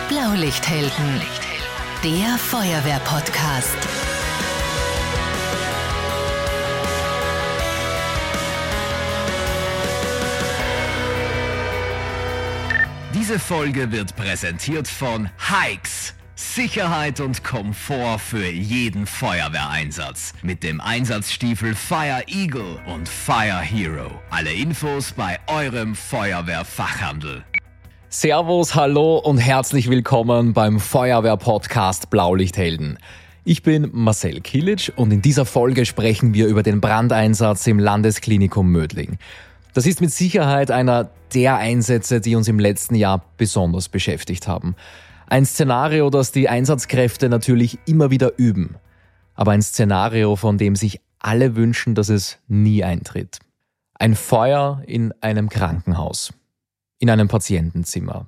Blaulichthelden, der Feuerwehr-Podcast. Diese Folge wird präsentiert von Hikes. Sicherheit und Komfort für jeden Feuerwehreinsatz. Mit dem Einsatzstiefel Fire Eagle und Fire Hero. Alle Infos bei eurem Feuerwehrfachhandel. Servus, hallo und herzlich willkommen beim Feuerwehr-Podcast Blaulichthelden. Ich bin Marcel Kilic und in dieser Folge sprechen wir über den Brandeinsatz im Landesklinikum Mödling. Das ist mit Sicherheit einer der Einsätze, die uns im letzten Jahr besonders beschäftigt haben. Ein Szenario, das die Einsatzkräfte natürlich immer wieder üben. Aber ein Szenario, von dem sich alle wünschen, dass es nie eintritt. Ein Feuer in einem Krankenhaus. In einem Patientenzimmer.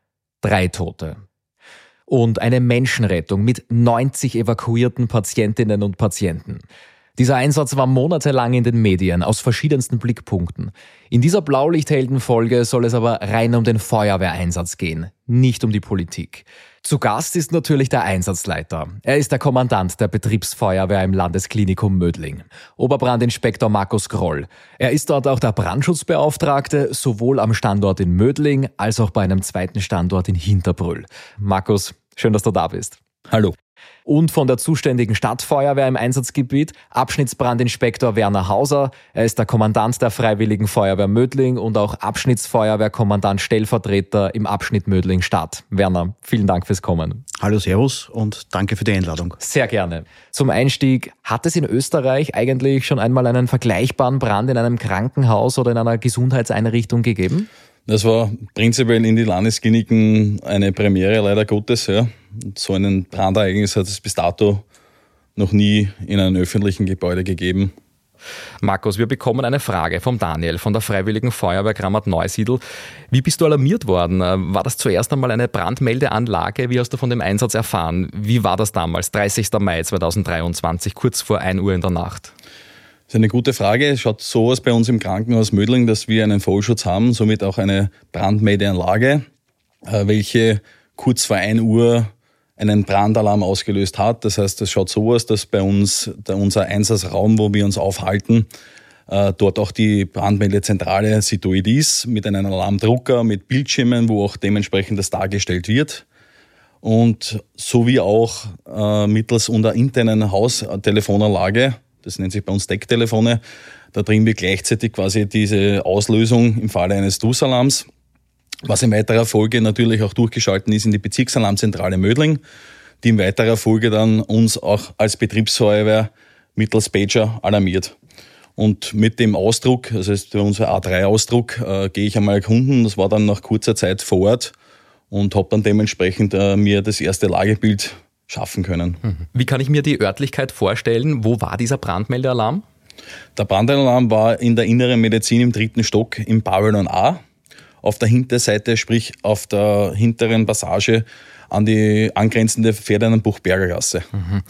3 Tote. Und eine Menschenrettung mit 90 evakuierten Patientinnen und Patienten. Dieser Einsatz war monatelang in den Medien, aus verschiedensten Blickpunkten. In dieser Blaulichthelden-Folge soll es aber rein um den Feuerwehreinsatz gehen, nicht um die Politik. Zu Gast ist natürlich der Einsatzleiter. Er ist der Kommandant der Betriebsfeuerwehr im Landesklinikum Mödling, Oberbrandinspektor Markus Groll. Er ist dort auch der Brandschutzbeauftragte, sowohl am Standort in Mödling als auch bei einem zweiten Standort in Hinterbrüll. Markus, schön, dass du da bist. Hallo. Und von der zuständigen Stadtfeuerwehr im Einsatzgebiet, Abschnittsbrandinspektor Werner Hauser. Er ist der Kommandant der Freiwilligen Feuerwehr Mödling und auch Abschnittsfeuerwehrkommandant Stellvertreter im Abschnitt Mödling Stadt. Werner, vielen Dank fürs Kommen. Hallo, servus und danke für die Einladung. Sehr gerne. Zum Einstieg, hat es in Österreich eigentlich schon einmal einen vergleichbaren Brand in einem Krankenhaus oder in einer Gesundheitseinrichtung gegeben? Das war prinzipiell in die Landeskliniken eine Premiere, leider Gottes. Ja. So ein Brandereignis hat es bis dato noch nie in einem öffentlichen Gebäude gegeben. Markus, wir bekommen eine Frage vom Daniel von der Freiwilligen Feuerwehr Grammat-Neusiedl. Wie bist du alarmiert worden? War das zuerst einmal eine Brandmeldeanlage? Wie hast du von dem Einsatz erfahren? Wie war das damals, 30. Mai 2023, kurz vor 1 Uhr in der Nacht? Das ist eine gute Frage. Es schaut so aus bei uns im Krankenhaus Mödling, dass wir einen Vollschutz haben, somit auch eine Brandmeldeanlage, welche kurz vor 1 Uhr einen Brandalarm ausgelöst hat. Das heißt, es schaut so aus, dass bei uns unser Einsatzraum, wo wir uns aufhalten, dort auch die Brandmeldezentrale situiert ist, mit einem Alarmdrucker, mit Bildschirmen, wo auch dementsprechend das dargestellt wird. Und sowie auch mittels unserer internen Haustelefonanlage, das nennt sich bei uns Decktelefone, da drin wir gleichzeitig quasi diese Auslösung im Falle eines DUS-Alarms, was in weiterer Folge natürlich auch durchgeschalten ist in die Bezirksalarmzentrale Mödling, die in weiterer Folge dann uns auch als Betriebsfeuerwehr mittels Pager alarmiert. Und mit dem Ausdruck, also ist unser A3-Ausdruck, gehe ich einmal erkunden. Das war dann nach kurzer Zeit vor Ort und habe dann dementsprechend mir das erste Lagebild schaffen können. Wie kann ich mir die Örtlichkeit vorstellen? Wo war dieser Brandmeldealarm? Der Brandalarm war in der inneren Medizin im 3. Stock im Pavillon A. Auf der Hinterseite, sprich auf der hinteren Passage an die angrenzende Ferdinand-Buchberger Gasse.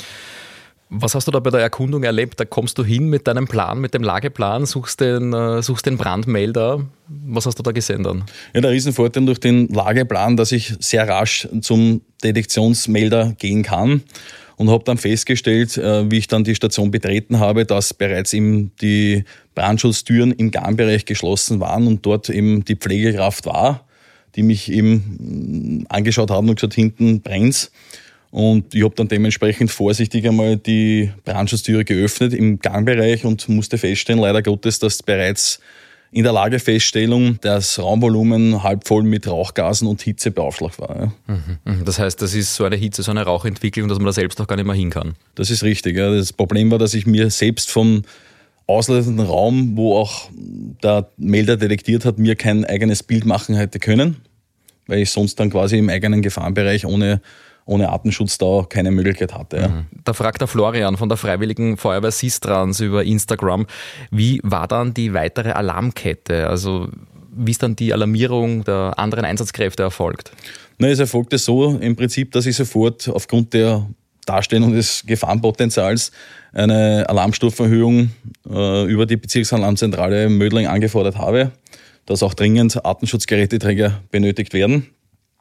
Was hast du da bei der Erkundung erlebt? Da kommst du hin mit deinem Plan, mit dem Lageplan, suchst den Brandmelder. Was hast du da gesehen dann? Ja, der Riesenvorteil durch den Lageplan, dass ich sehr rasch zum Detektionsmelder gehen kann und habe dann festgestellt, wie ich dann die Station betreten habe, dass bereits eben die Brandschutztüren im Gangbereich geschlossen waren und dort eben die Pflegekraft war, die mich eben angeschaut hat und gesagt, hinten brennt's. Und ich habe dann dementsprechend vorsichtig einmal die Brandschutztüre geöffnet im Gangbereich und musste feststellen, leider Gottes, dass bereits in der Lagefeststellung das Raumvolumen halb voll mit Rauchgasen und Hitze beaufschlagt war. Ja. Das heißt, das ist so eine Hitze, so eine Rauchentwicklung, dass man da selbst auch gar nicht mehr hin kann. Das ist richtig. Ja. Das Problem war, dass ich mir selbst vom auslösenden Raum, wo auch der Melder detektiert hat, mir kein eigenes Bild machen hätte können, weil ich sonst dann quasi im eigenen Gefahrenbereich ohne Atemschutz da keine Möglichkeit hatte. Ja. Da fragt der Florian von der Freiwilligen Feuerwehr Sistrans über Instagram, wie war dann die weitere Alarmkette? Also wie ist dann die Alarmierung der anderen Einsatzkräfte erfolgt? Es erfolgte so im Prinzip, dass ich sofort aufgrund der Darstellung des Gefahrenpotenzials eine Alarmstufenerhöhung über die Bezirksalarmzentrale Mödling angefordert habe, dass auch dringend Atemschutzgeräteträger benötigt werden.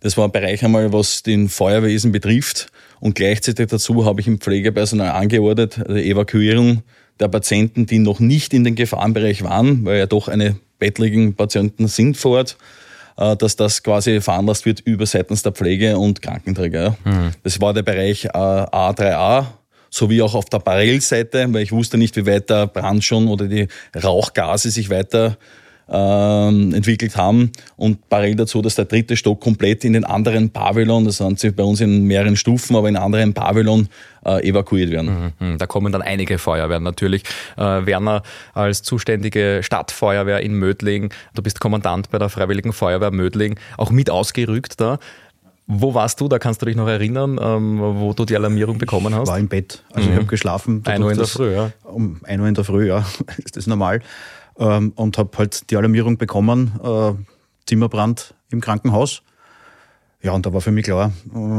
Das war ein Bereich einmal, was den Feuerwesen betrifft. Und gleichzeitig dazu habe ich im Pflegepersonal angeordnet, die Evakuierung der Patienten, die noch nicht in den Gefahrenbereich waren, weil ja doch eine bettlägerigen Patienten sind vor Ort, dass das quasi veranlasst wird über seitens der Pflege und Krankenträger. Das war der Bereich A3A, sowie auch auf der Parallelseite, weil ich wusste nicht, wie weit der Brand schon oder die Rauchgase sich weiter entwickelt haben. Und parallel dazu, dass der 3. Stock komplett in den anderen Pavillon, das sind sie bei uns in mehreren Stufen, aber in anderen Pavillon evakuiert werden. Da kommen dann einige Feuerwehren natürlich. Werner, als zuständige Stadtfeuerwehr in Mödling, du bist Kommandant bei der Freiwilligen Feuerwehr Mödling, auch mit ausgerückt da. Wo warst du? Da kannst du dich noch erinnern, wo du die Alarmierung bekommen hast? Ich war im Bett, also ich habe geschlafen. 1 Uhr in der Früh, ja. Um 1 Uhr in der Früh, ja, ist das normal. Und habe halt die Alarmierung bekommen, Zimmerbrand im Krankenhaus. Ja, und da war für mich klar,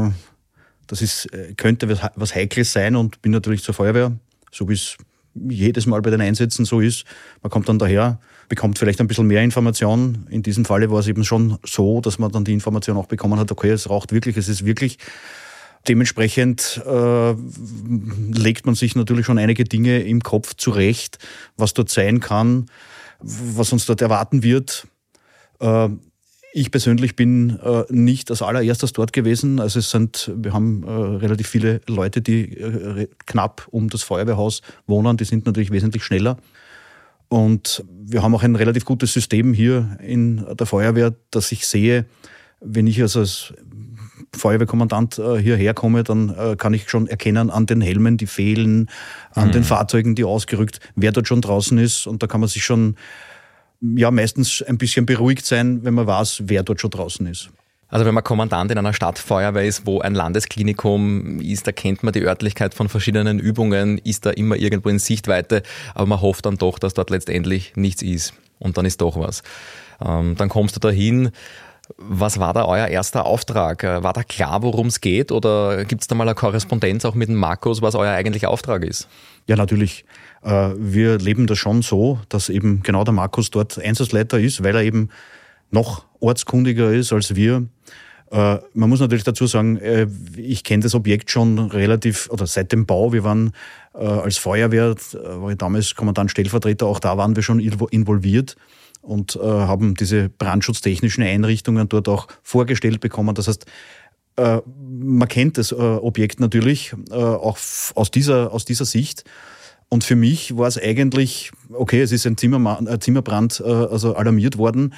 das könnte was Heikles sein, und bin natürlich zur Feuerwehr, so wie es jedes Mal bei den Einsätzen so ist. Man kommt dann daher, bekommt vielleicht ein bisschen mehr Information. In diesem Falle war es eben schon so, dass man dann die Information auch bekommen hat, okay, es raucht wirklich, es ist wirklich. Dementsprechend legt man sich natürlich schon einige Dinge im Kopf zurecht, was dort sein kann, was uns dort erwarten wird. Ich persönlich bin nicht als allererstes dort gewesen. Also wir haben relativ viele Leute, die knapp um das Feuerwehrhaus wohnen. Die sind natürlich wesentlich schneller. Und wir haben auch ein relativ gutes System hier in der Feuerwehr, dass ich sehe, wenn ich also als Feuerwehrkommandant hierher komme, dann kann ich schon erkennen an den Helmen, die fehlen, an den Fahrzeugen, die ausgerückt, wer dort schon draußen ist. Und da kann man sich schon meistens ein bisschen beruhigt sein, wenn man weiß, wer dort schon draußen ist. Also wenn man Kommandant in einer Stadtfeuerwehr ist, wo ein Landesklinikum ist, da kennt man die Örtlichkeit von verschiedenen Übungen, ist da immer irgendwo in Sichtweite, aber man hofft dann doch, dass dort letztendlich nichts ist. Und dann ist doch was. Dann kommst du dahin. Was war da euer erster Auftrag? War da klar, worum es geht, oder gibt es da mal eine Korrespondenz auch mit dem Markus, was euer eigentlicher Auftrag ist? Ja, natürlich. Wir leben das schon so, dass eben genau der Markus dort Einsatzleiter ist, weil er eben noch ortskundiger ist als wir. Man muss natürlich dazu sagen, ich kenne das Objekt schon relativ, oder seit dem Bau. Wir waren als Feuerwehr, war ich damals Kommandant Stellvertreter, auch da waren wir schon involviert und haben diese brandschutztechnischen Einrichtungen dort auch vorgestellt bekommen. Das heißt, man kennt das Objekt natürlich auch aus dieser Sicht. Und für mich war es eigentlich, okay, es ist ein Zimmerbrand alarmiert worden.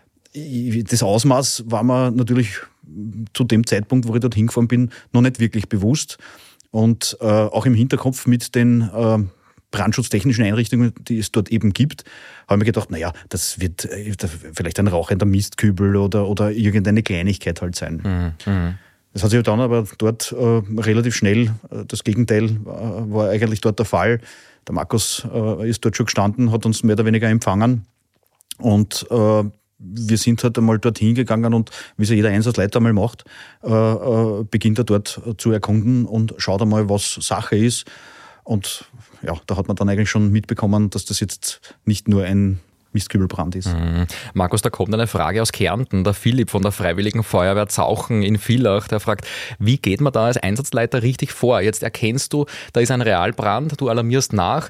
Das Ausmaß war mir natürlich zu dem Zeitpunkt, wo ich dort hingefahren bin, noch nicht wirklich bewusst. Und auch im Hinterkopf mit den brandschutztechnischen Einrichtungen, die es dort eben gibt, habe ich mir gedacht, das wird vielleicht ein rauchender Mistkübel oder irgendeine Kleinigkeit halt sein. Das hat sich dann aber dort relativ schnell, das Gegenteil war eigentlich dort der Fall. Der Markus ist dort schon gestanden, hat uns mehr oder weniger empfangen, und wir sind halt einmal dorthin gegangen, und wie es ja jeder Einsatzleiter einmal macht, beginnt er dort zu erkunden und schaut einmal, was Sache ist. Und ja, da hat man dann eigentlich schon mitbekommen, dass das jetzt nicht nur ein Mistkübelbrand ist. Markus, da kommt eine Frage aus Kärnten. Der Philipp von der Freiwilligen Feuerwehr Zauchen in Villach, der fragt, wie geht man da als Einsatzleiter richtig vor? Jetzt erkennst du, da ist ein Realbrand, du alarmierst nach.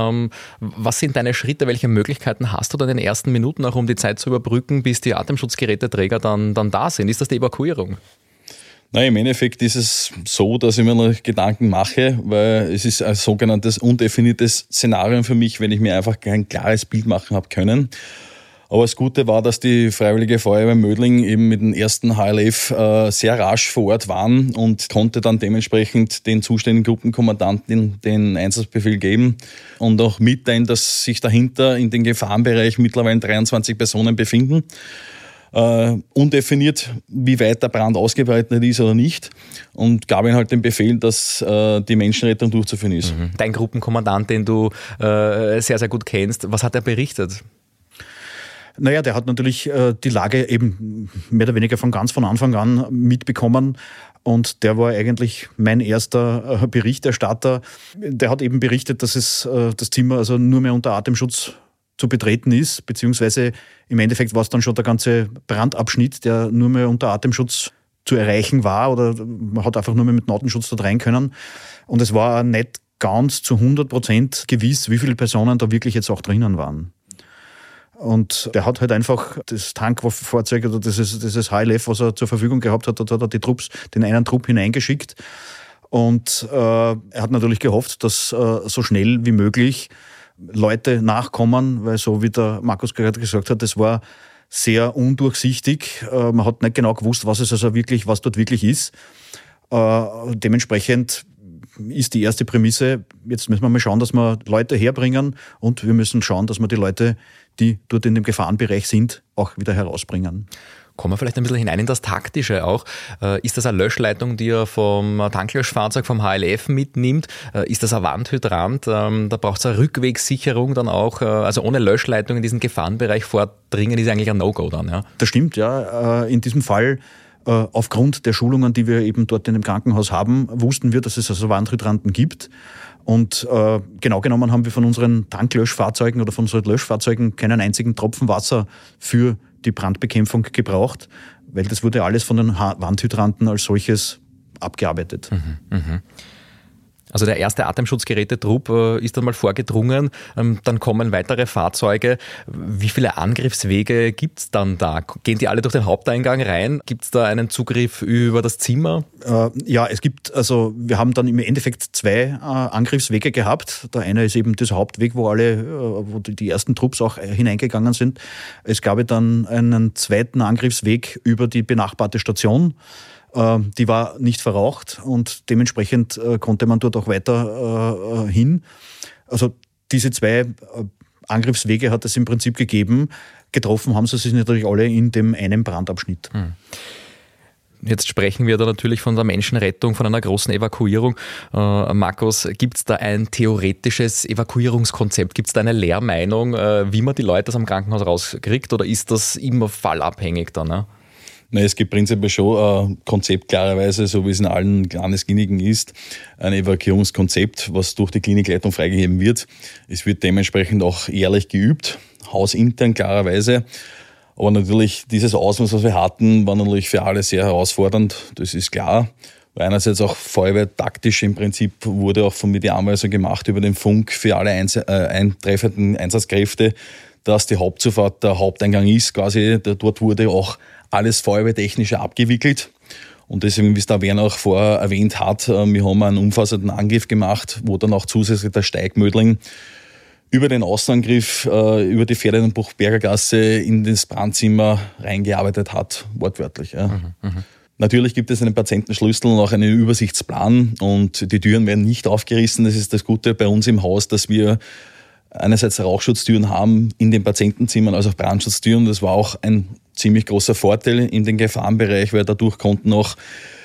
Was sind deine Schritte? Welche Möglichkeiten hast du dann in den ersten Minuten, auch um die Zeit zu überbrücken, bis die Atemschutzgeräteträger dann da sind? Ist das die Evakuierung? Nein, im Endeffekt ist es so, dass ich mir noch Gedanken mache, weil es ist ein sogenanntes undefiniertes Szenario für mich, wenn ich mir einfach kein klares Bild machen habe können. Aber das Gute war, dass die Freiwillige Feuerwehr Mödling eben mit dem ersten HLF sehr rasch vor Ort waren und konnte dann dementsprechend den zuständigen Gruppenkommandanten den Einsatzbefehl geben und auch mitteilen, dass sich dahinter in den Gefahrenbereich mittlerweile 23 Personen befinden. Undefiniert, wie weit der Brand ausgebreitet ist oder nicht, und gab ihnen halt den Befehl, dass die Menschenrettung durchzuführen ist. Dein Gruppenkommandant, den du sehr, sehr gut kennst, was hat er berichtet? Der hat natürlich die Lage eben mehr oder weniger von Anfang an mitbekommen, und der war eigentlich mein erster Berichterstatter. Der hat eben berichtet, dass das Zimmer also nur mehr unter Atemschutz zu betreten ist, beziehungsweise im Endeffekt war es dann schon der ganze Brandabschnitt, der nur mehr unter Atemschutz zu erreichen war oder man hat einfach nur mit Nautenschutz dort rein können. Und es war nicht ganz zu 100% gewiss, wie viele Personen da wirklich jetzt auch drinnen waren. Und der hat halt einfach das Tankwaffenfahrzeug oder dieses HLF, was er zur Verfügung gehabt hat, dort hat er den einen Trupp hineingeschickt. Und er hat natürlich gehofft, dass so schnell wie möglich Leute nachkommen, weil so wie der Markus gerade gesagt hat, das war sehr undurchsichtig. Man hat nicht genau gewusst, was dort wirklich ist. Dementsprechend ist die erste Prämisse, jetzt müssen wir mal schauen, dass wir Leute herbringen und wir müssen schauen, dass wir die Leute, die dort in dem Gefahrenbereich sind, auch wieder herausbringen. Kommen wir vielleicht ein bisschen hinein in das Taktische auch. Ist das eine Löschleitung, die er vom Tanklöschfahrzeug, vom HLF mitnimmt? Ist das ein Wandhydrant? Da braucht es eine Rückwegssicherung dann auch. Also ohne Löschleitung in diesen Gefahrenbereich vordringen ist eigentlich ein No-Go dann. Ja? Das stimmt, ja. In diesem Fall, aufgrund der Schulungen, die wir eben dort in dem Krankenhaus haben, wussten wir, dass es also Wandhydranten gibt. Und genau genommen haben wir von unseren Tanklöschfahrzeugen oder von unseren Löschfahrzeugen keinen einzigen Tropfen Wasser für die Brandbekämpfung gebraucht, weil das wurde alles von den Wandhydranten als solches abgearbeitet. Also der erste Atemschutzgerätetrupp ist dann mal vorgedrungen, dann kommen weitere Fahrzeuge. Wie viele Angriffswege gibt es dann da? Gehen die alle durch den Haupteingang rein? Gibt es da einen Zugriff über das Zimmer? Ja, wir haben dann im Endeffekt 2 Angriffswege gehabt. Der eine ist eben dieser Hauptweg, wo die ersten Trupps auch hineingegangen sind. Es gab dann einen zweiten Angriffsweg über die benachbarte Station. Die war nicht verraucht und dementsprechend konnte man dort auch weiter hin. Also diese 2 Angriffswege hat es im Prinzip gegeben. Getroffen haben sie sich natürlich alle in dem einen Brandabschnitt. Jetzt sprechen wir da natürlich von der Menschenrettung, von einer großen Evakuierung. Markus, gibt es da ein theoretisches Evakuierungskonzept? Gibt es da eine Lehrmeinung, wie man die Leute aus dem Krankenhaus rauskriegt oder ist das immer fallabhängig dann? Ne? Es gibt prinzipiell schon ein Konzept, klarerweise, so wie es in allen Landeskliniken ist, ein Evakuierungskonzept, was durch die Klinikleitung freigegeben wird. Es wird dementsprechend auch jährlich geübt, hausintern klarerweise. Aber natürlich dieses Ausmaß, was wir hatten, war natürlich für alle sehr herausfordernd, das ist klar. Weil einerseits auch feuerwehrtaktisch im Prinzip wurde auch von mir die Anweisung gemacht über den Funk für alle eintreffenden Einsatzkräfte, dass die Hauptzufahrt der Haupteingang ist, quasi dort wurde auch alles Feuerwehrtechnische abgewickelt. Und deswegen, wie es der Werner auch vorher erwähnt hat, wir haben einen umfassenden Angriff gemacht, wo dann auch zusätzlich der Steigmödling über den Außenangriff, über die Ferdinand-Buchberger Gasse in das Brandzimmer reingearbeitet hat, wortwörtlich. Ja. Natürlich gibt es einen Patientenschlüssel und auch einen Übersichtsplan und die Türen werden nicht aufgerissen. Das ist das Gute bei uns im Haus, dass wir einerseits Rauchschutztüren haben in den Patientenzimmern, also auch Brandschutztüren. Das war auch ein ziemlich großer Vorteil in den Gefahrenbereich, weil dadurch konnten auch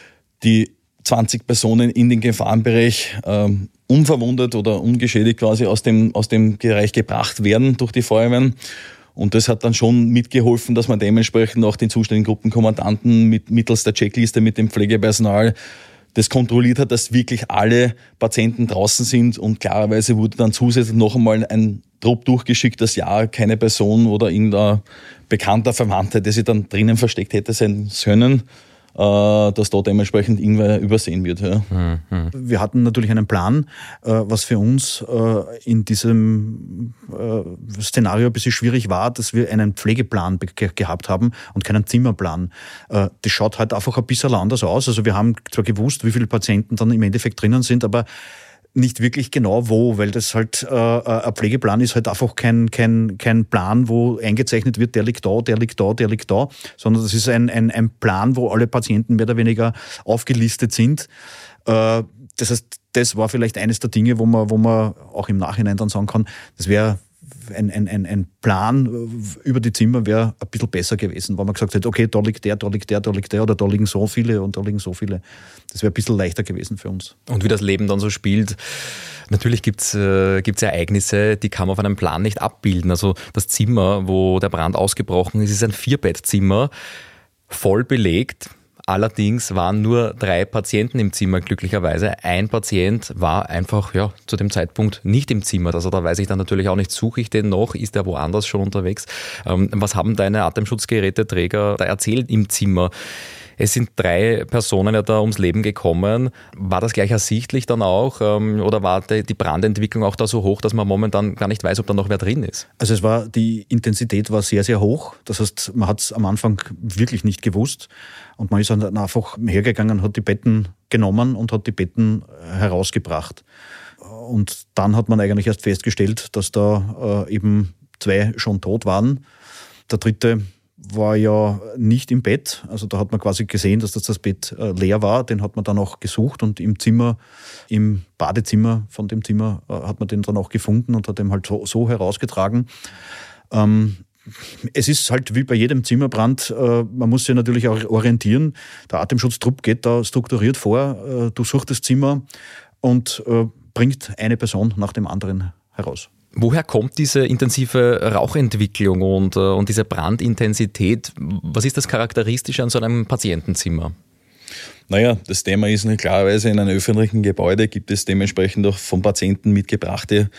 die 20 Personen in den Gefahrenbereich unverwundet oder ungeschädigt quasi aus dem Bereich gebracht werden durch die Feuerwehren. Und das hat dann schon mitgeholfen, dass man dementsprechend auch den zuständigen Gruppenkommandanten mittels der Checkliste mit dem Pflegepersonal das kontrolliert hat, dass wirklich alle Patienten draußen sind und klarerweise wurde dann zusätzlich noch einmal ein Trupp durchgeschickt, dass ja keine Person oder irgendein bekannter Verwandter, der sich dann drinnen versteckt hätte sein können, dass da dementsprechend irgendwer übersehen wird. Ja. Wir hatten natürlich einen Plan, was für uns in diesem Szenario ein bisschen schwierig war, dass wir einen Pflegeplan gehabt haben und keinen Zimmerplan. Das schaut halt einfach ein bisschen anders aus. Also wir haben zwar gewusst, wie viele Patienten dann im Endeffekt drinnen sind, aber nicht wirklich genau wo, weil das halt ein Pflegeplan ist halt einfach kein Plan, wo eingezeichnet wird, der liegt da, der liegt da, der liegt da, sondern das ist ein Plan, wo alle Patienten mehr oder weniger aufgelistet sind. Das heißt, das war vielleicht eines der Dinge, wo man auch im Nachhinein dann sagen kann, das wäre ein Plan über die Zimmer wäre ein bisschen besser gewesen, weil man gesagt hätte, okay, da liegt der, da liegt der, da liegt der oder da liegen so viele und da liegen so viele. Das wäre ein bisschen leichter gewesen für uns. Und wie das Leben dann so spielt, natürlich gibt's Ereignisse, die kann man auf einem Plan nicht abbilden. Also das Zimmer, wo der Brand ausgebrochen ist ein 4-Bettzimmer, voll belegt. Allerdings waren nur 3 Patienten im Zimmer, glücklicherweise. Ein Patient war einfach zu dem Zeitpunkt nicht im Zimmer. Also da weiß ich dann natürlich auch nicht, suche ich den noch, ist der woanders schon unterwegs? Was haben deine Atemschutzgeräteträger da erzählt im Zimmer? Es sind 3 Personen ja da ums Leben gekommen. War das gleich ersichtlich dann auch oder war die Brandentwicklung auch da so hoch, dass man momentan gar nicht weiß, ob da noch wer drin ist? Also die Intensität war sehr, sehr hoch. Das heißt, man hat es am Anfang wirklich nicht gewusst. Und man ist dann einfach hergegangen, hat die Betten genommen und hat die Betten herausgebracht. Und dann hat man eigentlich erst festgestellt, dass da eben 2 schon tot waren. Der 3. war ja nicht im Bett. Also da hat man quasi gesehen, dass das Bett leer war. Den hat man dann auch gesucht und im Badezimmer von dem Zimmer hat man den dann auch gefunden und hat den halt so herausgetragen. Es ist halt wie bei jedem Zimmerbrand, man muss sich natürlich auch orientieren. Der Atemschutztrupp geht da strukturiert vor, durchsucht das Zimmer und bringt eine Person nach dem anderen heraus. Woher kommt diese intensive Rauchentwicklung und diese Brandintensität? Was ist das Charakteristische an so einem Patientenzimmer? Naja, das Thema ist klarerweise, in einem öffentlichen Gebäude gibt es dementsprechend auch vom Patienten mitgebrachte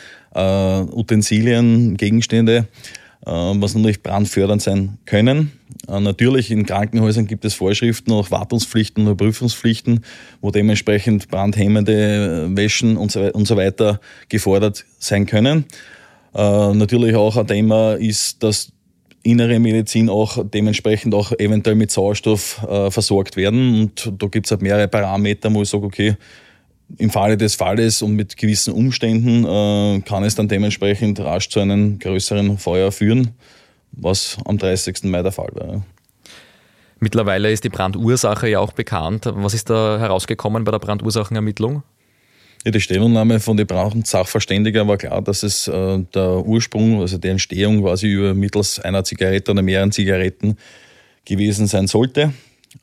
Utensilien, Gegenstände, was natürlich brandfördernd sein können. Natürlich in Krankenhäusern gibt es Vorschriften, auch Wartungspflichten oder Prüfungspflichten, wo dementsprechend brandhemmende Wäschen und so weiter gefordert sein können. Natürlich auch ein Thema ist, dass innere Medizin auch dementsprechend auch eventuell mit Sauerstoff versorgt werden. Und da gibt es halt mehrere Parameter, wo ich sage, okay, im Falle des Falles und mit gewissen Umständen kann es dann dementsprechend rasch zu einem größeren Feuer führen, was am 30. Mai der Fall war. Mittlerweile ist die Brandursache ja auch bekannt. Was ist da herausgekommen bei der Brandursachenermittlung? Ja, die Stellungnahme von den Brandsachverständigen war klar, dass es der Ursprung, also die Entstehung quasi mittels einer Zigarette oder mehreren Zigaretten gewesen sein sollte.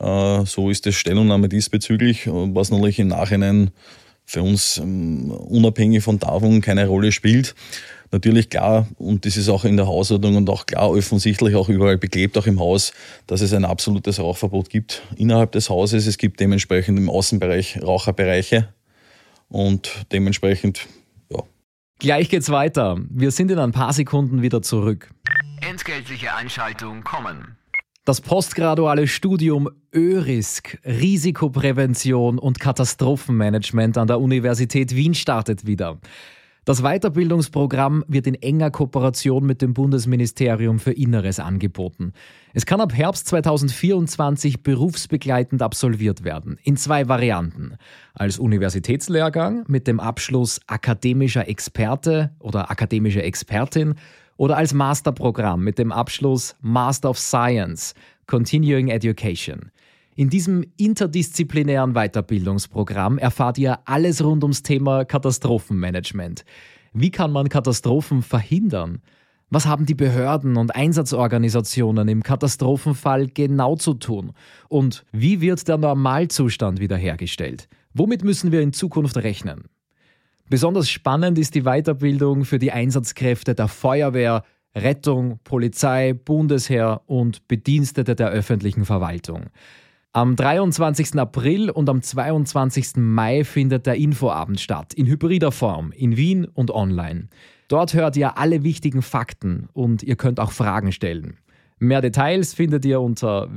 So ist die Stellungnahme diesbezüglich, was natürlich im Nachhinein für uns unabhängig von davon keine Rolle spielt. Natürlich klar, und das ist auch in der Hausordnung und auch klar offensichtlich auch überall beklebt, auch im Haus, dass es ein absolutes Rauchverbot gibt innerhalb des Hauses. Es gibt dementsprechend im Außenbereich Raucherbereiche und dementsprechend, ja. Gleich geht's weiter. Wir sind in ein paar Sekunden wieder zurück. Entgeltliche Einschaltung kommen. Das postgraduale Studium ÖRISK, Risikoprävention und Katastrophenmanagement an der Universität Wien startet wieder. Das Weiterbildungsprogramm wird in enger Kooperation mit dem Bundesministerium für Inneres angeboten. Es kann ab Herbst 2024 berufsbegleitend absolviert werden, in 2 Varianten. Als Universitätslehrgang mit dem Abschluss akademischer Experte oder akademische Expertin oder als Masterprogramm mit dem Abschluss Master of Science, Continuing Education. In diesem interdisziplinären Weiterbildungsprogramm erfahrt ihr alles rund ums Thema Katastrophenmanagement. Wie kann man Katastrophen verhindern? Was haben die Behörden und Einsatzorganisationen im Katastrophenfall genau zu tun? Und wie wird der Normalzustand wiederhergestellt? Womit müssen wir in Zukunft rechnen? Besonders spannend ist die Weiterbildung für die Einsatzkräfte der Feuerwehr, Rettung, Polizei, Bundesheer und Bedienstete der öffentlichen Verwaltung. Am 23. April und am 22. Mai findet der Infoabend statt, in hybrider Form, in Wien und online. Dort hört ihr alle wichtigen Fakten und ihr könnt auch Fragen stellen. Mehr Details findet ihr unter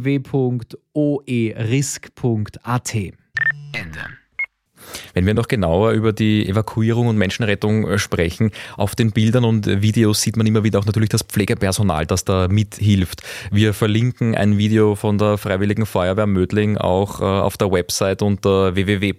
www.oerisk.at. Ende. Wenn wir noch genauer über die Evakuierung und Menschenrettung sprechen, auf den Bildern und Videos sieht man immer wieder auch natürlich das Pflegepersonal, das da mithilft. Wir verlinken ein Video von der Freiwilligen Feuerwehr Mödling auch auf der Website unter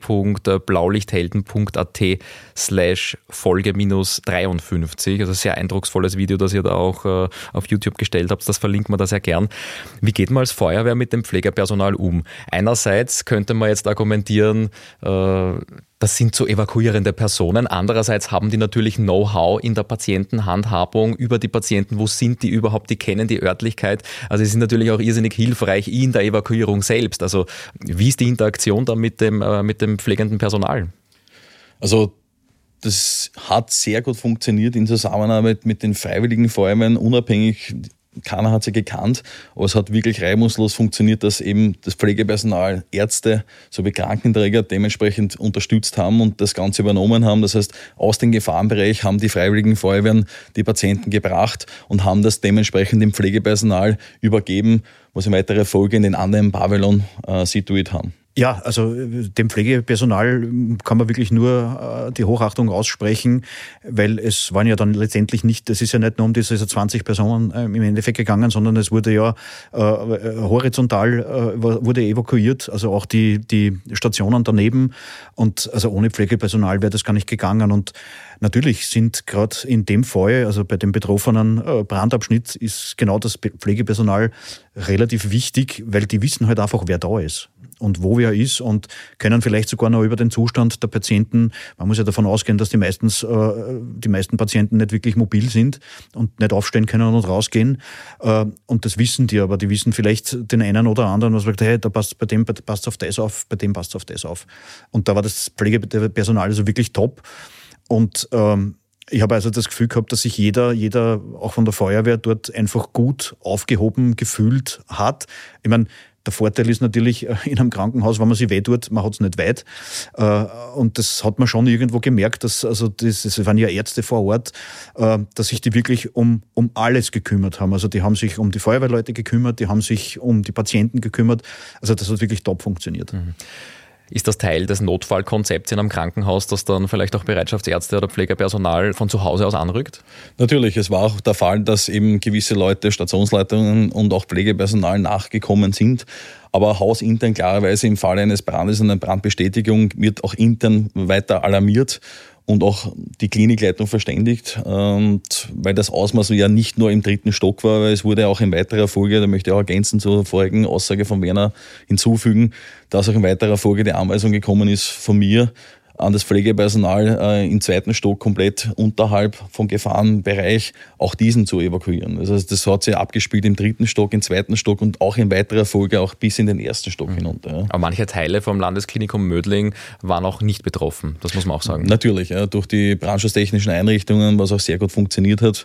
www.blaulichthelden.at/Folge-53. Also sehr eindrucksvolles Video, das ihr da auch auf YouTube gestellt habt. Das verlinkt man da sehr gern. Wie geht man als Feuerwehr mit dem Pflegepersonal um? Einerseits könnte man jetzt argumentieren, das sind so evakuierende Personen. Andererseits haben die natürlich Know-how in der Patientenhandhabung über die Patienten. Wo sind die überhaupt? Die kennen die Örtlichkeit. Also sie sind natürlich auch irrsinnig hilfreich in der Evakuierung selbst. Also wie ist die Interaktion da mit dem pflegenden Personal? Also das hat sehr gut funktioniert in Zusammenarbeit mit den Freiwilligen Feuerwehren, unabhängig keiner hat sie gekannt, aber es hat wirklich reibungslos funktioniert, dass eben das Pflegepersonal, Ärzte sowie Krankenträger dementsprechend unterstützt haben und das Ganze übernommen haben. Das heißt, aus dem Gefahrenbereich haben die Freiwilligen Feuerwehren die Patienten gebracht und haben das dementsprechend dem Pflegepersonal übergeben, was in weiterer Folge in den anderen Pavillon situiert haben. Ja, also dem Pflegepersonal kann man wirklich nur die Hochachtung aussprechen, weil es waren ja dann letztendlich nicht, es ist ja nicht nur um diese 20 Personen im Endeffekt gegangen, sondern es wurde ja horizontal wurde evakuiert, also auch die Stationen daneben, und also ohne Pflegepersonal wäre das gar nicht gegangen. Und natürlich sind gerade in dem Fall, also bei dem betroffenen Brandabschnitt, ist genau das Pflegepersonal relativ wichtig, weil die wissen halt einfach, wer da ist und wo wer ist, und können vielleicht sogar noch über den Zustand der Patienten, man muss ja davon ausgehen, dass die meisten Patienten nicht wirklich mobil sind und nicht aufstehen können und rausgehen, und das wissen die, aber die wissen vielleicht den einen oder anderen, was sagt, hey, da passt bei dem passt auf das auf, bei dem passt auf das auf. Und da war das Pflegepersonal also wirklich top. Und ich habe also das Gefühl gehabt, dass sich jeder, auch von der Feuerwehr, dort einfach gut aufgehoben gefühlt hat. Ich meine, der Vorteil ist natürlich in einem Krankenhaus, wenn man sich weh tut, man hat es nicht weit. Und das hat man schon irgendwo gemerkt, das waren ja Ärzte vor Ort, dass sich die wirklich um alles gekümmert haben. Also die haben sich um die Feuerwehrleute gekümmert, die haben sich um die Patienten gekümmert. Also das hat wirklich top funktioniert. Mhm. Ist das Teil des Notfallkonzepts in einem Krankenhaus, dass dann vielleicht auch Bereitschaftsärzte oder Pflegepersonal von zu Hause aus anrückt? Natürlich, es war auch der Fall, dass eben gewisse Leute, Stationsleitungen und auch Pflegepersonal nachgekommen sind. Aber hausintern klarerweise im Falle eines Brandes und einer Brandbestätigung wird auch intern weiter alarmiert und auch die Klinikleitung verständigt. Und weil das Ausmaß ja nicht nur im 3. Stock war, weil es wurde auch in weiterer Folge, da möchte ich auch ergänzend zur vorigen Aussage von Werner hinzufügen, dass auch in weiterer Folge die Anweisung gekommen ist von mir an das Pflegepersonal im 2. Stock komplett unterhalb vom Gefahrenbereich auch diesen zu evakuieren. Also das hat sich abgespielt im 3. Stock, im 2. Stock und auch in weiterer Folge auch bis in den 1. Stock hinunter. Ja. Aber manche Teile vom Landesklinikum Mödling waren auch nicht betroffen, das muss man auch sagen. Natürlich, ja, durch die brandschutztechnischen Einrichtungen, was auch sehr gut funktioniert hat,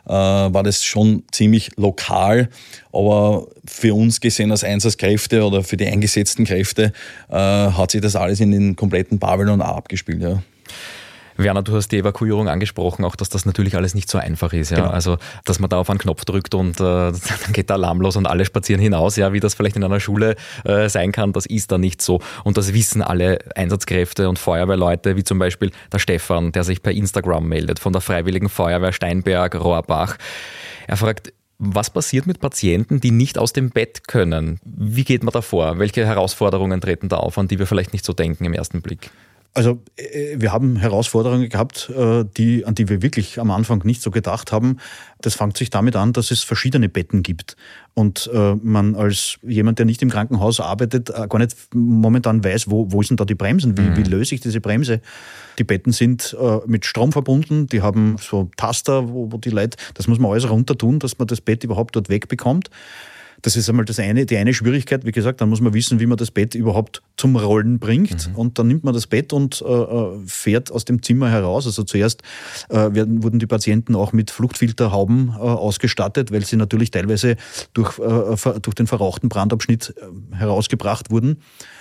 war das schon ziemlich lokal, aber für uns gesehen als Einsatzkräfte oder für die eingesetzten Kräfte hat sich das alles in den kompletten Pavillon abgespielt. Ja. Werner, du hast die Evakuierung angesprochen, auch dass das natürlich alles nicht so einfach ist. Ja? Genau. Also, dass man da auf einen Knopf drückt und dann geht der Alarm los und alle spazieren hinaus, ja, wie das vielleicht in einer Schule sein kann, das ist da nicht so. Und das wissen alle Einsatzkräfte und Feuerwehrleute, wie zum Beispiel der Stefan, der sich per Instagram meldet, von der Freiwilligen Feuerwehr Steinberg-Rohrbach. Er fragt, was passiert mit Patienten, die nicht aus dem Bett können? Wie geht man da vor? Welche Herausforderungen treten da auf, an die wir vielleicht nicht so denken im ersten Blick? Also wir haben Herausforderungen gehabt, an die wir wirklich am Anfang nicht so gedacht haben. Das fängt sich damit an, dass es verschiedene Betten gibt und man als jemand, der nicht im Krankenhaus arbeitet, gar nicht momentan weiß, wo sind da die Bremsen, wie löse ich diese Bremse. Die Betten sind mit Strom verbunden, die haben so Taster, wo die Leute, das muss man alles runter tun, dass man das Bett überhaupt dort wegbekommt. Das ist einmal die eine Schwierigkeit. Wie gesagt, dann muss man wissen, wie man das Bett überhaupt zum Rollen bringt. Und dann nimmt man das Bett und fährt aus dem Zimmer heraus. Also zuerst wurden die Patienten auch mit Fluchtfilterhauben ausgestattet, weil sie natürlich teilweise durch den verrauchten Brandabschnitt herausgebracht wurden.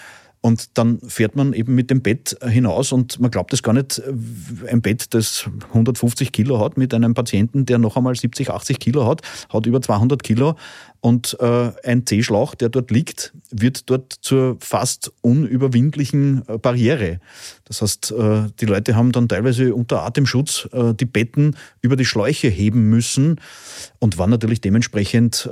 Und dann fährt man eben mit dem Bett hinaus und man glaubt es gar nicht, ein Bett, das 150 Kilo hat, mit einem Patienten, der noch einmal 70, 80 Kilo hat über 200 Kilo. Und ein C-Schlauch, der dort liegt, wird dort zur fast unüberwindlichen Barriere. Das heißt, die Leute haben dann teilweise unter Atemschutz die Betten über die Schläuche heben müssen und waren natürlich dementsprechend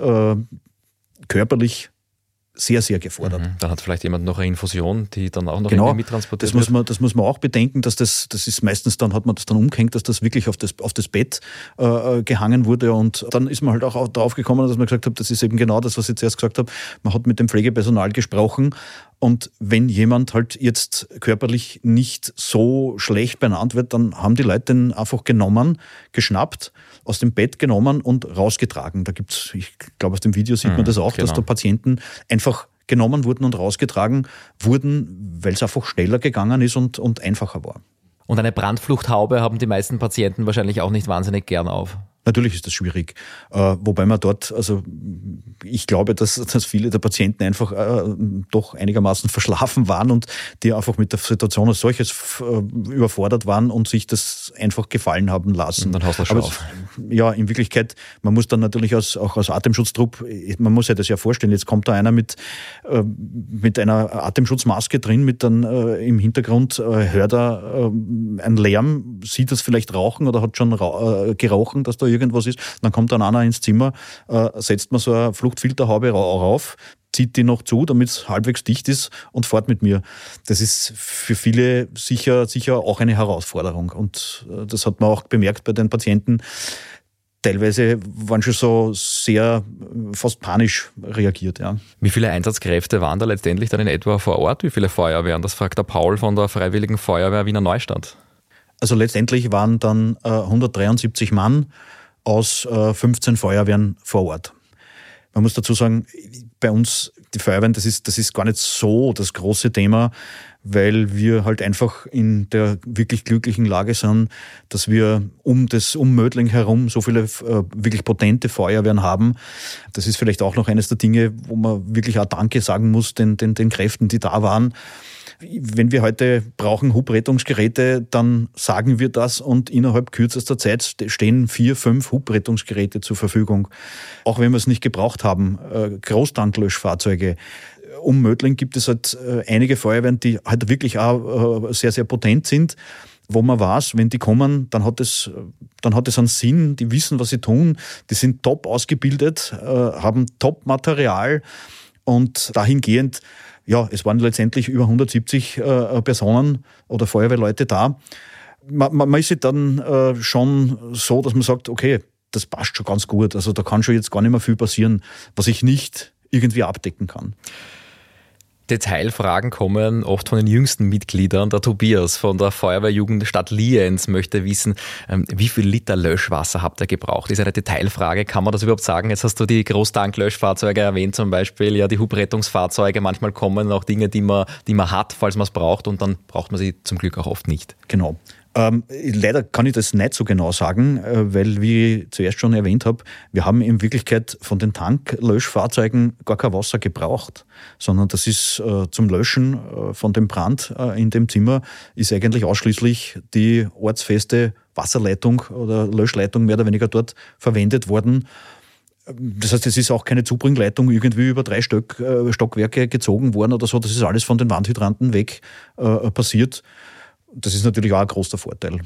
körperlich sehr, sehr gefordert. Dann hat vielleicht jemand noch eine Infusion, die dann auch noch irgendwie mittransportiert wird. Das muss man auch bedenken, dass das ist meistens, dann hat man das dann umgehängt, dass das wirklich auf das Bett gehangen wurde, und dann ist man halt auch drauf gekommen, dass man gesagt hat, das ist eben genau das, was ich zuerst gesagt habe, man hat mit dem Pflegepersonal gesprochen, und wenn jemand halt jetzt körperlich nicht so schlecht benannt wird, dann haben die Leute den einfach genommen, geschnappt, aus dem Bett genommen und rausgetragen. Da gibt's, ich glaube, aus dem Video sieht man das auch, dass da Patienten einfach genommen wurden und rausgetragen wurden, weil es einfach schneller gegangen ist und einfacher war. Und eine Brandfluchthaube haben die meisten Patienten wahrscheinlich auch nicht wahnsinnig gern auf. Natürlich ist das schwierig, wobei man dort, also ich glaube, dass viele der Patienten einfach doch einigermaßen verschlafen waren und die einfach mit der Situation als solches überfordert waren und sich das einfach gefallen haben lassen. Und dann hast du schon auf. Ja, in Wirklichkeit, man muss dann natürlich auch als Atemschutztrupp, man muss sich das ja vorstellen, jetzt kommt da einer mit einer Atemschutzmaske drin, mit dann im Hintergrund hört er einen Lärm, sieht das vielleicht rauchen oder hat schon gerochen, dass da irgendwas ist. Dann kommt dann einer ins Zimmer, setzt man so eine Fluchtfilterhaube rauf, zieht die noch zu, damit es halbwegs dicht ist und fährt mit mir. Das ist für viele sicher auch eine Herausforderung. Und das hat man auch bemerkt bei den Patienten. Teilweise waren schon so sehr fast panisch reagiert. Ja. Wie viele Einsatzkräfte waren da letztendlich dann in etwa vor Ort? Wie viele Feuerwehren? Das fragt der Paul von der Freiwilligen Feuerwehr Wiener Neustadt. Also letztendlich waren dann 173 Mann aus 15 Feuerwehren vor Ort. Man muss dazu sagen, bei uns die Feuerwehren, das ist gar nicht so das große Thema, weil wir halt einfach in der wirklich glücklichen Lage sind, dass wir um Mödling herum so viele wirklich potente Feuerwehren haben. Das ist vielleicht auch noch eines der Dinge, wo man wirklich auch Danke sagen muss den Kräften, die da waren. Wenn wir heute brauchen Hubrettungsgeräte, dann sagen wir das und innerhalb kürzester Zeit stehen 4, 5 Hubrettungsgeräte zur Verfügung. Auch wenn wir es nicht gebraucht haben, Großtanklöschfahrzeuge. Um Mödling gibt es halt einige Feuerwehren, die halt wirklich auch sehr, sehr potent sind, wo man weiß, wenn die kommen, dann hat es einen Sinn, die wissen, was sie tun, die sind top ausgebildet, haben top Material und dahingehend, ja, es waren letztendlich über 170 Personen oder Feuerwehrleute da. Man ist sich dann schon so, dass man sagt, okay, das passt schon ganz gut. Also da kann schon jetzt gar nicht mehr viel passieren, was ich nicht irgendwie abdecken kann. Detailfragen kommen oft von den jüngsten Mitgliedern. Der Tobias von der Feuerwehrjugend Stadt Lienz möchte wissen, wie viel Liter Löschwasser habt ihr gebraucht? Das ist eine Detailfrage. Kann man das überhaupt sagen? Jetzt hast du die Großtanklöschfahrzeuge erwähnt zum Beispiel, ja die Hubrettungsfahrzeuge. Manchmal kommen auch Dinge, die man hat, falls man es braucht und dann braucht man sie zum Glück auch oft nicht. Genau. Leider kann ich das nicht so genau sagen, weil, wie ich zuerst schon erwähnt habe, wir haben in Wirklichkeit von den Tanklöschfahrzeugen gar kein Wasser gebraucht, sondern das ist zum Löschen von dem Brand in dem Zimmer ist eigentlich ausschließlich die ortsfeste Wasserleitung oder Löschleitung mehr oder weniger dort verwendet worden. Das heißt, es ist auch keine Zubringleitung irgendwie über 3 Stockwerke gezogen worden oder so. Das ist alles von den Wandhydranten weg passiert. Das ist natürlich auch ein großer Vorteil.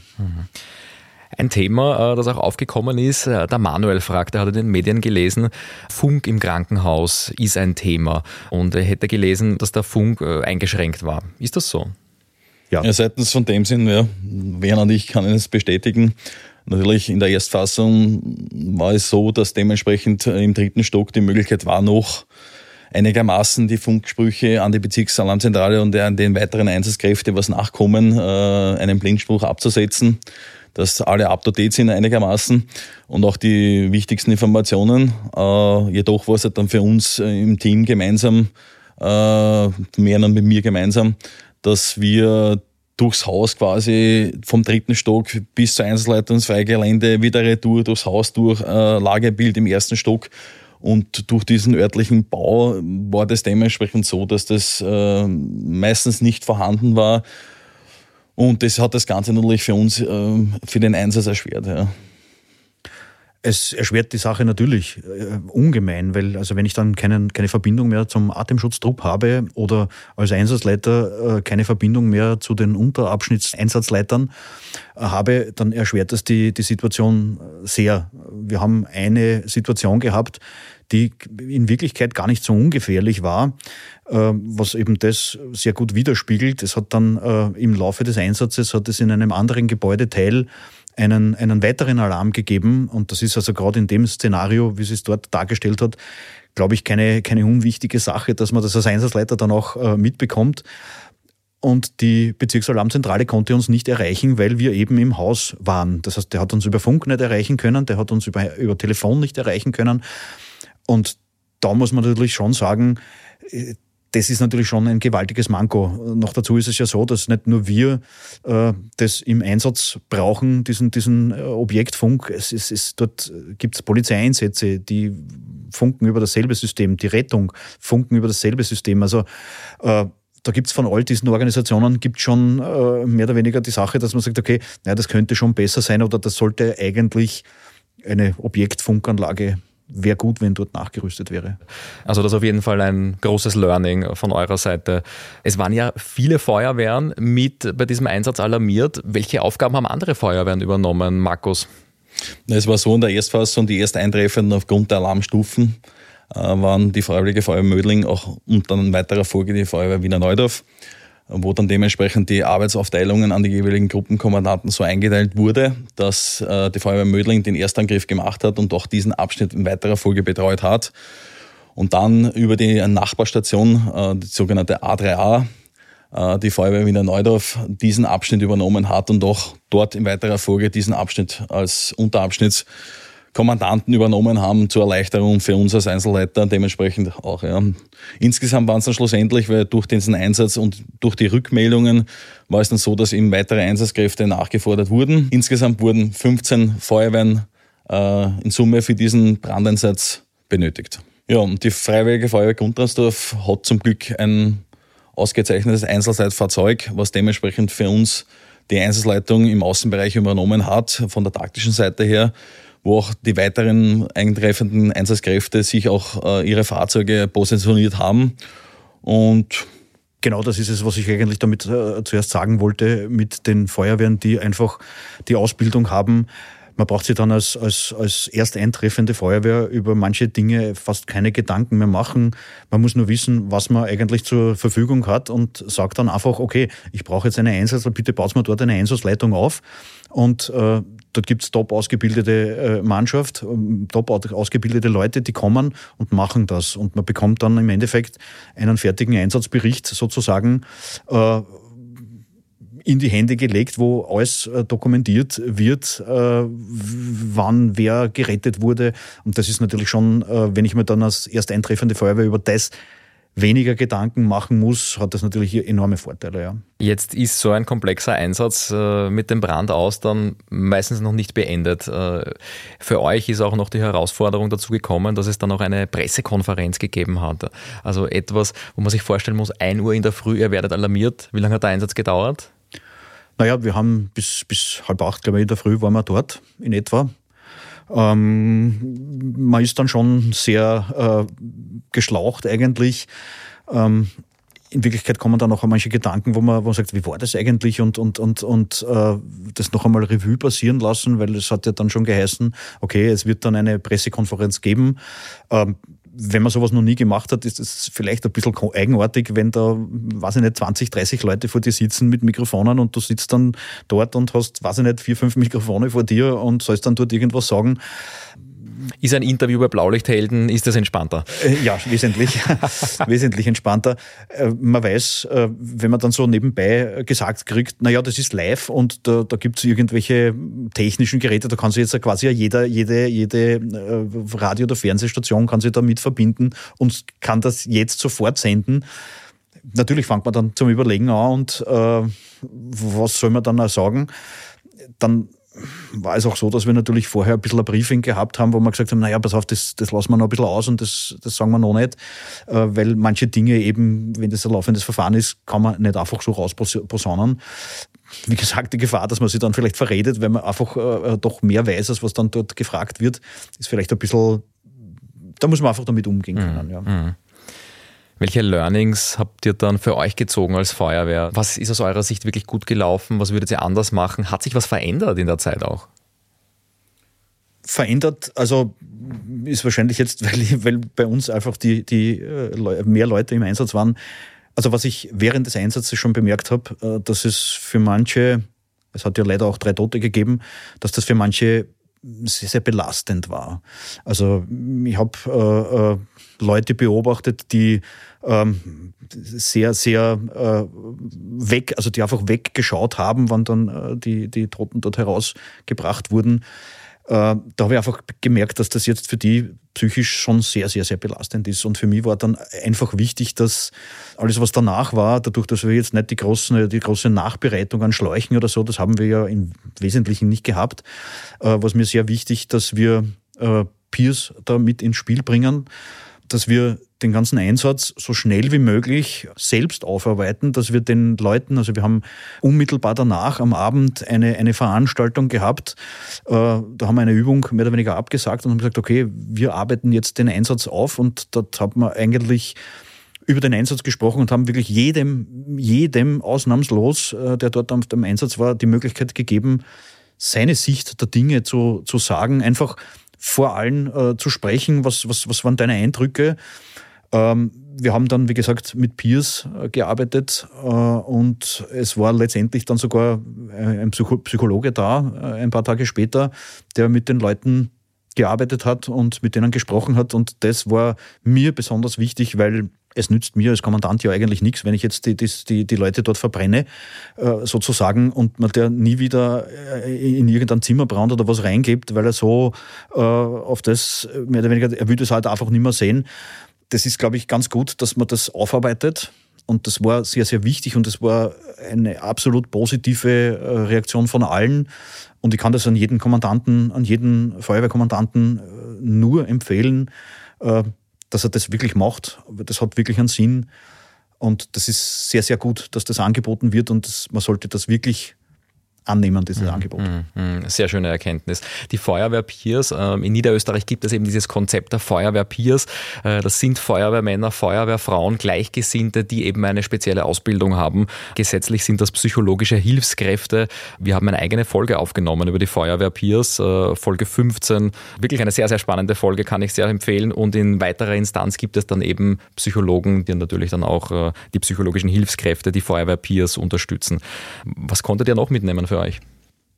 Ein Thema, das auch aufgekommen ist, der Manuel fragt, er hat in den Medien gelesen, Funk im Krankenhaus ist ein Thema und er hätte gelesen, dass der Funk eingeschränkt war. Ist das so? Ja, seitens von dem Sinn, ja, Werner und ich kann es bestätigen. Natürlich in der Erstfassung war es so, dass dementsprechend im 3. Stock die Möglichkeit war, noch einigermaßen die Funksprüche an die Bezirksalarmzentrale und an den weiteren Einsatzkräfte, was nachkommen, einen Blindspruch abzusetzen, dass alle up-to-date sind einigermaßen und auch die wichtigsten Informationen. Jedoch war es halt dann für uns im Team gemeinsam, mehr und mit mir gemeinsam, dass wir durchs Haus quasi vom 3. Stock bis zur Einsatzleitung ins Freigelände, wieder retour durchs Haus durch, Lagerbild im 1. Stock. Und durch diesen örtlichen Bau war das dementsprechend so, dass das meistens nicht vorhanden war. Und das hat das Ganze natürlich für uns, für den Einsatz erschwert. Ja. Es erschwert die Sache natürlich ungemein, weil also wenn ich dann keine Verbindung mehr zum Atemschutztrupp habe oder als Einsatzleiter keine Verbindung mehr zu den Unterabschnittseinsatzleitern habe, dann erschwert das die Situation sehr. Wir haben eine Situation gehabt, die in Wirklichkeit gar nicht so ungefährlich war, was eben das sehr gut widerspiegelt. Es hat dann im Laufe des Einsatzes hat es in einem anderen Gebäudeteil einen weiteren Alarm gegeben und das ist also gerade in dem Szenario, wie sie es dort dargestellt hat, glaube ich, keine unwichtige Sache, dass man das als Einsatzleiter dann auch mitbekommt. Und die Bezirksalarmzentrale konnte uns nicht erreichen, weil wir eben im Haus waren. Das heißt, der hat uns über Funk nicht erreichen können, der hat uns über Telefon nicht erreichen können. Und da muss man natürlich schon sagen, das ist natürlich schon ein gewaltiges Manko. Noch dazu ist es ja so, dass nicht nur wir das im Einsatz brauchen, diesen Objektfunk. Dort gibt es Polizeieinsätze, die funken über dasselbe System, die Rettung funken über dasselbe System. Also da gibt es von all diesen Organisationen schon mehr oder weniger die Sache, dass man sagt, okay, naja, das könnte schon besser sein oder das sollte eigentlich eine Objektfunkanlage, wäre gut, wenn dort nachgerüstet wäre. Also das ist auf jeden Fall ein großes Learning von eurer Seite. Es waren ja viele Feuerwehren mit bei diesem Einsatz alarmiert. Welche Aufgaben haben andere Feuerwehren übernommen, Markus? Es war so in der Erstfassung, die erst Eintreffenden aufgrund der Alarmstufen waren die Freiwillige Feuerwehr Mödling auch und dann in weiterer Folge die Feuerwehr Wiener Neudorf, wo dann dementsprechend die Arbeitsaufteilungen an die jeweiligen Gruppenkommandanten so eingeteilt wurde, dass die Feuerwehr Mödling den Erstangriff gemacht hat und auch diesen Abschnitt in weiterer Folge betreut hat. Und dann über die Nachbarstation, die sogenannte A3A, die Feuerwehr Wiener Neudorf diesen Abschnitt übernommen hat und auch dort in weiterer Folge diesen Abschnitt als Unterabschnittskommandanten übernommen haben zur Erleichterung für uns als Einzelleiter dementsprechend auch. Ja. Insgesamt waren es dann schlussendlich, weil durch diesen Einsatz und durch die Rückmeldungen war es dann so, dass eben weitere Einsatzkräfte nachgefordert wurden. Insgesamt wurden 15 Feuerwehren in Summe für diesen Brandeinsatz benötigt. Ja, und die Freiwillige Feuerwehr Guntransdorf hat zum Glück ein ausgezeichnetes Einsatzleitfahrzeug, was dementsprechend für uns die Einsatzleitung im Außenbereich übernommen hat, von der taktischen Seite her, wo auch die weiteren eintreffenden Einsatzkräfte sich auch ihre Fahrzeuge positioniert haben. Und genau das ist es, was ich eigentlich damit zuerst sagen wollte, mit den Feuerwehren, die einfach die Ausbildung haben. Man braucht sich dann als erst eintreffende Feuerwehr über manche Dinge fast keine Gedanken mehr machen. Man muss nur wissen, was man eigentlich zur Verfügung hat und sagt dann einfach, okay, ich brauche jetzt eine bitte baut mir dort eine Einsatzleitung auf. Und dort gibt es top ausgebildete Mannschaft, top ausgebildete Leute, die kommen und machen das. Und man bekommt dann im Endeffekt einen fertigen Einsatzbericht sozusagen in die Hände gelegt, wo alles dokumentiert wird, wann wer gerettet wurde. Und das ist natürlich schon, wenn ich mir dann als erst eintreffende Feuerwehr über das weniger Gedanken machen muss, hat das natürlich enorme Vorteile. Ja. Jetzt ist so ein komplexer Einsatz mit dem Brand aus dann meistens noch nicht beendet. Für euch ist auch noch die Herausforderung dazu gekommen, dass es dann auch eine Pressekonferenz gegeben hat. Also etwas, wo man sich vorstellen muss, 1 Uhr in der Früh, ihr werdet alarmiert. Wie lange hat der Einsatz gedauert? Naja, wir haben bis 7:30, glaube ich, in der Früh waren wir dort in etwa. Man ist dann schon sehr geschlaucht eigentlich. In Wirklichkeit kommen dann auch manche Gedanken, wo man sagt, wie war das eigentlich und das noch einmal Revue passieren lassen, weil es hat ja dann schon geheißen, okay, es wird dann eine Pressekonferenz geben. Wenn man sowas noch nie gemacht hat, ist es vielleicht ein bisschen eigenartig, wenn da, weiß ich nicht, 20, 30 Leute vor dir sitzen mit Mikrofonen und du sitzt dann dort und hast, weiß ich nicht, 4, 5 Mikrofone vor dir und sollst dann dort irgendwas sagen. Ist ein Interview bei Blaulichthelden, ist das entspannter? Ja, wesentlich entspannter. Man weiß, wenn man dann so nebenbei gesagt kriegt, naja, das ist live und da gibt es irgendwelche technischen Geräte, da kann sich jetzt quasi jede Radio- oder Fernsehstation kann sich da mit verbinden und kann das jetzt sofort senden. Natürlich fängt man dann zum Überlegen an und was soll man dann auch sagen? Dann war es auch so, dass wir natürlich vorher ein bisschen ein Briefing gehabt haben, wo wir gesagt haben, naja, pass auf, das lassen wir noch ein bisschen aus und das sagen wir noch nicht, weil manche Dinge eben, wenn das ein laufendes Verfahren ist, kann man nicht einfach so rausposaunen. Wie gesagt, die Gefahr, dass man sich dann vielleicht verredet, weil man einfach doch mehr weiß, als was dann dort gefragt wird, ist vielleicht ein bisschen, da muss man einfach damit umgehen können. Ja. Mhm. Welche Learnings habt ihr dann für euch gezogen als Feuerwehr? Was ist aus eurer Sicht wirklich gut gelaufen? Was würdet ihr anders machen? Hat sich was verändert in der Zeit auch? Verändert, also ist wahrscheinlich jetzt, weil bei uns einfach die mehr Leute im Einsatz waren. Also was ich während des Einsatzes schon bemerkt habe, dass es für manche, es hat ja leider auch 3 Tote gegeben, dass das für manche sehr, sehr belastend war. Also ich habe Leute beobachtet, die sehr, sehr die einfach weggeschaut haben, wann dann die Toten dort herausgebracht wurden. Da habe ich einfach gemerkt, dass das jetzt für die psychisch schon sehr, sehr, sehr belastend ist. Und für mich war dann einfach wichtig, dass alles, was danach war, dadurch, dass wir jetzt nicht die große Nachbereitung an Schläuchen oder so, das haben wir ja im Wesentlichen nicht gehabt, war es mir sehr wichtig, dass wir Peers da mit ins Spiel bringen, dass wir den ganzen Einsatz so schnell wie möglich selbst aufarbeiten, dass wir den Leuten, also wir haben unmittelbar danach am Abend eine Veranstaltung gehabt, da haben wir eine Übung mehr oder weniger abgesagt und haben gesagt, okay, wir arbeiten jetzt den Einsatz auf, und dort hat man eigentlich über den Einsatz gesprochen und haben wirklich jedem ausnahmslos, der dort am Einsatz war, die Möglichkeit gegeben, seine Sicht der Dinge zu sagen, einfach vor allen zu sprechen, was waren deine Eindrücke. Wir haben dann, wie gesagt, mit Peers gearbeitet und es war letztendlich dann sogar ein Psychologe da, ein paar Tage später, der mit den Leuten gearbeitet hat und mit denen gesprochen hat, und das war mir besonders wichtig, weil es nützt mir als Kommandant ja eigentlich nichts, wenn ich jetzt die Leute dort verbrenne, sozusagen, und man der nie wieder in irgendein Zimmerbrand oder was reingibt, weil er so auf das, mehr oder weniger, er will das halt einfach nicht mehr sehen. Das ist, glaube ich, ganz gut, dass man das aufarbeitet, und das war sehr, sehr wichtig, und das war eine absolut positive Reaktion von allen, und ich kann das an jeden Kommandanten, an jeden Feuerwehrkommandanten nur empfehlen, dass er das wirklich macht. Das hat wirklich einen Sinn, und das ist sehr, sehr gut, dass das angeboten wird, und man sollte das wirklich annehmen, dieses Angebot. Sehr schöne Erkenntnis. Die Feuerwehr-Peers, in Niederösterreich gibt es eben dieses Konzept der Feuerwehr-Peers. Das sind Feuerwehrmänner, Feuerwehrfrauen, Gleichgesinnte, die eben eine spezielle Ausbildung haben. Gesetzlich sind das psychologische Hilfskräfte. Wir haben eine eigene Folge aufgenommen über die Feuerwehr-Peers, Folge 15. Wirklich eine sehr, sehr spannende Folge, kann ich sehr empfehlen. Und in weiterer Instanz gibt es dann eben Psychologen, die natürlich dann auch die psychologischen Hilfskräfte, die Feuerwehr-Peers unterstützen. Was konntet ihr noch mitnehmen für euch?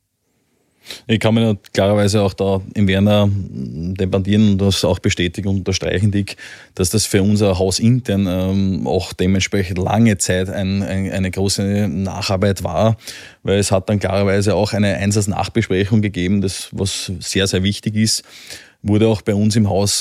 Ich kann mir klarerweise auch da im Werner debattieren und das auch bestätigen und unterstreichen, Dick, dass das für unser Haus intern auch dementsprechend lange Zeit eine große Nacharbeit war, weil es hat dann klarerweise auch eine Einsatznachbesprechung gegeben, das was sehr, sehr wichtig ist, wurde auch bei uns im Haus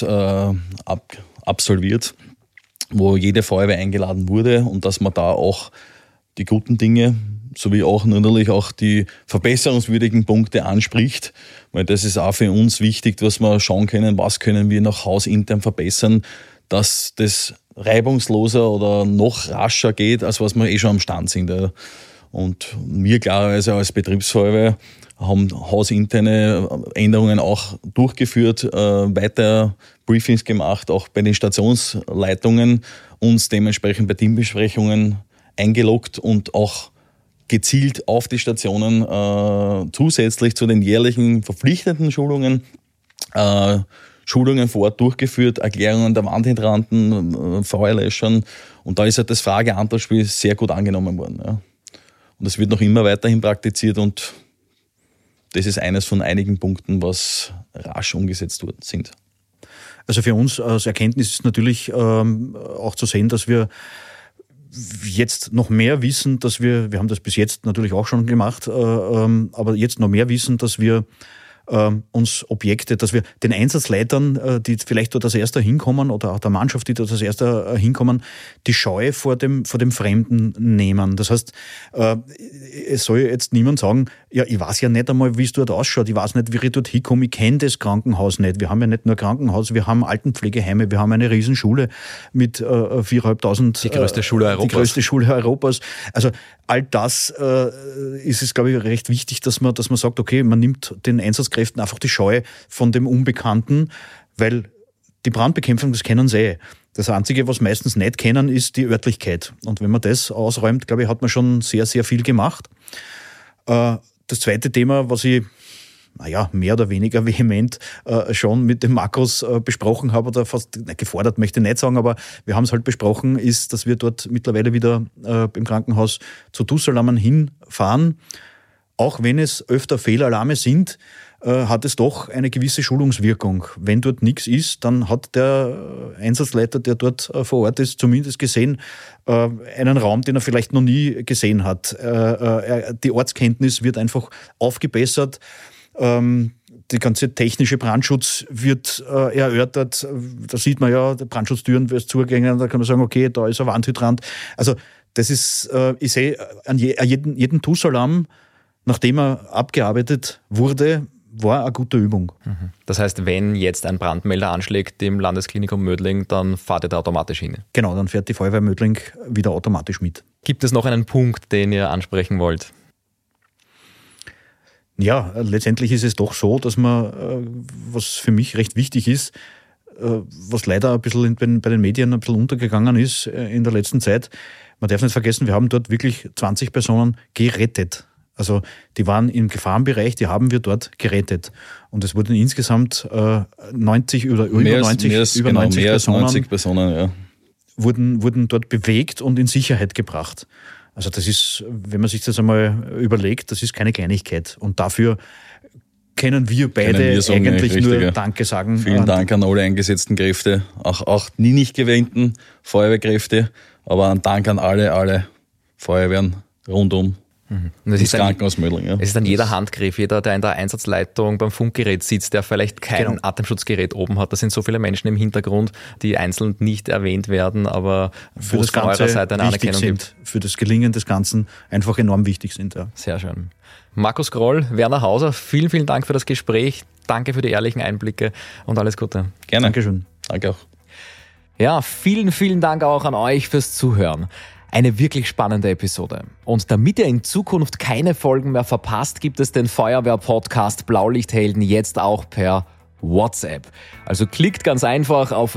absolviert, wo jede Feuerwehr eingeladen wurde, und dass man da auch die guten Dinge sowie auch natürlich auch die verbesserungswürdigen Punkte anspricht, weil das ist auch für uns wichtig, dass wir schauen können, was können wir nach Haus intern verbessern, dass das reibungsloser oder noch rascher geht, als was wir schon am Stand sind. Und wir klarerweise als Betriebsfeuerwehr haben hausinterne Änderungen auch durchgeführt, weiter Briefings gemacht, auch bei den Stationsleitungen, uns dementsprechend bei Teambesprechungen eingeloggt und auch gezielt auf die Stationen zusätzlich zu den jährlichen verpflichtenden Schulungen Schulungen vor Ort durchgeführt, Erklärungen der Wandhydranten, Feuerlöschern, und da ist halt das Frage-Antwort-Spiel sehr gut angenommen worden. Ja. Und das wird noch immer weiterhin praktiziert, und das ist eines von einigen Punkten, was rasch umgesetzt sind. Also für uns als Erkenntnis ist natürlich auch zu sehen, dass wir jetzt noch mehr wissen, dass wir haben das bis jetzt natürlich auch schon gemacht, aber jetzt noch mehr wissen, dass wir uns Objekte, dass wir den Einsatzleitern, die vielleicht dort als Erster hinkommen, oder auch der Mannschaft, die dort als Erster hinkommen, die Scheu vor dem Fremden nehmen. Das heißt, es soll jetzt niemand sagen, ja, ich weiß ja nicht einmal, wie es dort ausschaut, ich weiß nicht, wie ich dort hinkomme, ich kenne das Krankenhaus nicht. Wir haben ja nicht nur Krankenhaus, wir haben Altenpflegeheime, wir haben eine Riesenschule mit 4.500. Die größte Schule Europas. Die größte Schule Europas. Also all das ist es, glaube ich, recht wichtig, dass man sagt, okay, man nimmt den Einsatzkräften einfach die Scheu von dem Unbekannten, weil die Brandbekämpfung, das kennen sie. Das Einzige, was meistens nicht kennen, ist die Örtlichkeit. Und wenn man das ausräumt, glaube ich, hat man schon sehr, sehr viel gemacht. Das zweite Thema, was ich mehr oder weniger vehement schon mit dem Markus besprochen habe, oder fast gefordert möchte ich nicht sagen, aber wir haben es halt besprochen, ist, dass wir dort mittlerweile wieder im Krankenhaus zu Dussalarmen hinfahren. Auch wenn es öfter Fehlalarme sind, hat es doch eine gewisse Schulungswirkung. Wenn dort nichts ist, dann hat der Einsatzleiter, der dort vor Ort ist, zumindest gesehen, einen Raum, den er vielleicht noch nie gesehen hat. Die Ortskenntnis wird einfach aufgebessert. der ganze technische Brandschutz wird erörtert. Da sieht man ja, die Brandschutzdüren wird zugängen, da kann man sagen, okay, da ist ein Wandhydrant. Also das ist, ich sehe an jeden TUS-Alarm, nachdem er abgearbeitet wurde, war eine gute Übung. Das heißt, wenn jetzt ein Brandmelder anschlägt im Landesklinikum Mödling, dann fahrt ihr da automatisch hin? Genau, dann fährt die Feuerwehr Mödling wieder automatisch mit. Gibt es noch einen Punkt, den ihr ansprechen wollt? Ja, letztendlich ist es doch so, dass man, was für mich recht wichtig ist, was leider ein bisschen bei den Medien ein bisschen untergegangen ist in der letzten Zeit, man darf nicht vergessen, wir haben dort wirklich 20 Personen gerettet. Also die waren im Gefahrenbereich, die haben wir dort gerettet. Und es wurden insgesamt 90 oder über 90 Personen ja. wurden dort bewegt und in Sicherheit gebracht. Also das ist, wenn man sich das einmal überlegt, das ist keine Kleinigkeit. Und dafür können wir beide eigentlich nur Danke sagen. Vielen Dank an alle eingesetzten Kräfte, auch nie nicht gewähnten Feuerwehrkräfte, aber ein Dank an alle Feuerwehren rundum. Das Krankenhaus Mödling. Ja. Es ist dann jeder Handgriff, jeder, der in der Einsatzleitung beim Funkgerät sitzt, der vielleicht kein Atemschutzgerät oben hat. Da sind so viele Menschen im Hintergrund, die einzeln nicht erwähnt werden, aber für das Ganze von eurer Seite eine Anerkennung gibt. Für das Gelingen des Ganzen einfach enorm wichtig sind. Ja. Sehr schön. Markus Groll, Werner Hauser, vielen, vielen Dank für das Gespräch. Danke für die ehrlichen Einblicke und alles Gute. Gerne. Dankeschön. Danke auch. Ja, vielen, vielen Dank auch an euch fürs Zuhören. Eine wirklich spannende Episode. Und damit ihr in Zukunft keine Folgen mehr verpasst, gibt es den Feuerwehr-Podcast Blaulichthelden jetzt auch per WhatsApp. Also klickt ganz einfach auf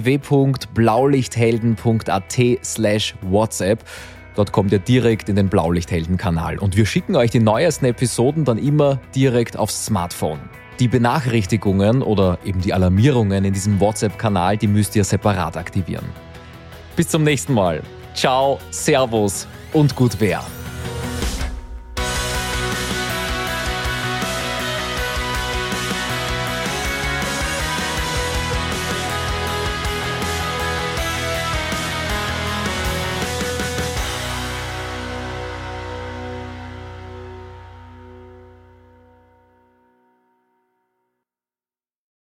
www.blaulichthelden.at/WhatsApp. Dort kommt ihr direkt in den Blaulichthelden-Kanal. Und wir schicken euch die neuesten Episoden dann immer direkt aufs Smartphone. Die Benachrichtigungen oder eben die Alarmierungen in diesem WhatsApp-Kanal, die müsst ihr separat aktivieren. Bis zum nächsten Mal. Ciao, Servus und gut Wehr.